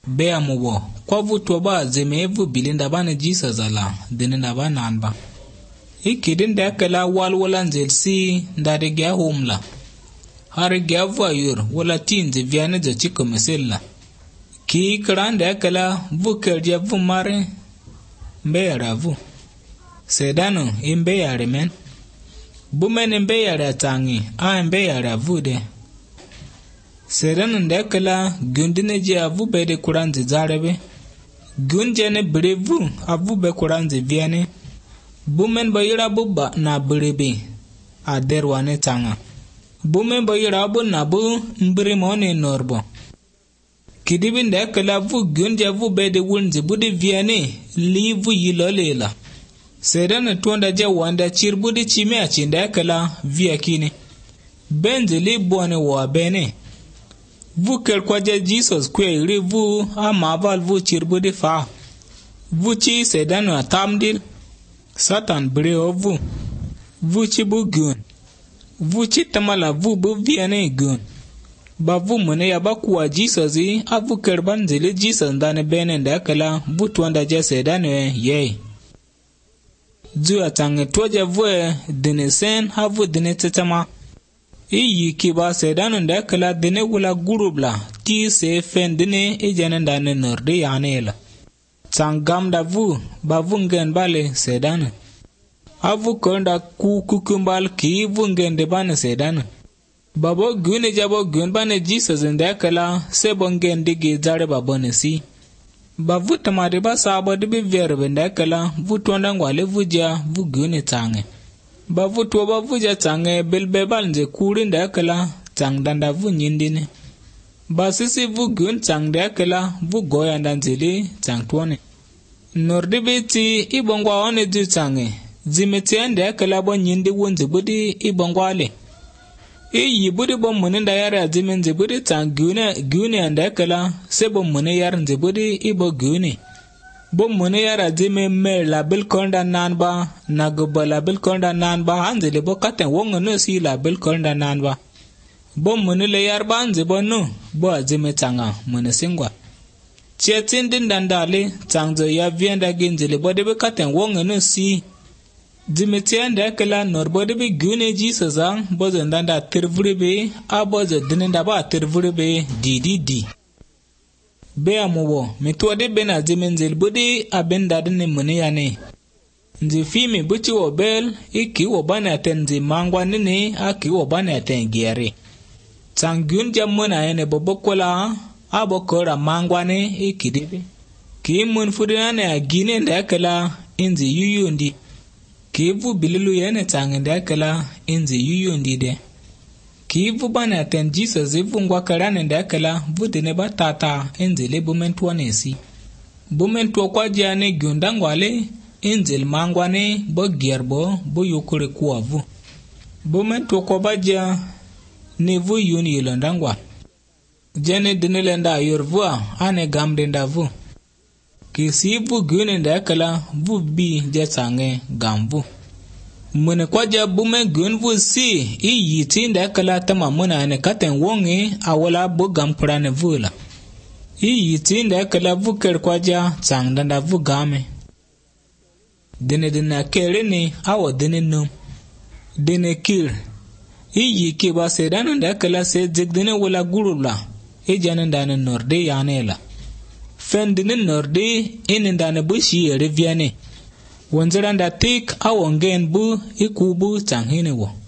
Bea mubo kwa vuto ba zemevu bilinda bana Jesus ala dinina ba nanba ikidin da kala walwalan zelsi ndade gya humla har gya vayur wala tinze viane za chiko mesela ki kran da kala vuker ja vumare mbeyara vu sedano imbeyare men bumen imbeyare tangi a imbeyare vude sedan da kala gundine je avu be de kuranzi zarebe gunjene brevu avu be kuranzi viane bumen bayira bubba na brebe aderwane tanga bumen bayira bu na bu mbrimone norbo kidibin da kala vu gunje avu be de wunzi budi viane livu yilolela sedan tonda je wanda chirbudi chime achinda kala viakine benzeli bone wa bene vu kelkwaje Jesus kwe ri vu amaval vu chirbudi fa vu chi sedano atamdil Satan breo vu chi bu gun vu chi tamala vu bu viane gun ba vu mune ya bakuwa Jesus yi avu kerban zile Jesus ndane bene ndakala vu tuanda je sedano ye zu atange toje vue dine sen havu dine tetama iyi kiba sedano ndakala dine wula gurubla ti se fen dine ijane ndane norde yanela sangam da vu ba vungen bale sedano avu konda kukumbal ki vungen de bane sedano babo gune jabo gun bane Jesus ndakala se bongen digi zare babone si ba vuta made ba sabo de be verbe ndakala vutonda ngwale vuja vugune tange ba vuto ba vuja tange belbe balnje kuri ndakala tangdanda vunyindine ba sisi vugun tangdakala vugoya ndanzeli tangtone norde beti ibongwa one du tange zimete ndakala bonyinde wonze budi ibongwale iyi budi bom muninda yara azimenze budi gune ndakala se bom mune yar nze budi ibo gune bom mune yara azime me la bil konda nanba nagoba la bil konda nanba hanzele bo katen wongo no si la bil konda nanba bom mune le yar banze bonu bo azime tanga mune singwa chetin din dandale tangzo ya vienda ginzele bo de katen wongo no si Dimetian da kala norbode be gune Jesus ang bozo ndanda tervrebe a bozo dinenda ba tervrebe didi be amubo metode bena zimenzel bodi abenda dine mune yane nzi fimi buchi wo bel iki wo bana tenzi mangwa nene aki wo bana tengere tangun jamona ene bobokola abokora mangwa ne ikidibe ki mun fudane agine da kala inzi yuyundi kivu bililu yene tangenda kala inzi yuyundi de kivu bana ten Jesus ivungwa karane ndakala vudine batata inzile bumentuanesi bumentu kwa jane gyundangwale inzil mangwane bo gerbo bo yukure kuavu bumentu kwa baja nevu yuni yilondangwa jene dinelenda yorvua ane gamde ndavu kisivu gune ndakala vubi jetange gamvu mune kwaja bume gunvu si iyiti ndakala tama muna ane katen wonge awala bugam kurane vula iyiti ndakala vuker kwaja tangdanda vugame dine kere awo dine num dine kir iyi kiba sedano ndakala se zigdine wala gurula ijane ndane norde yanela fendine norde inindane bushi reviane wanziranda tik awongen bu ikubu tanghine wo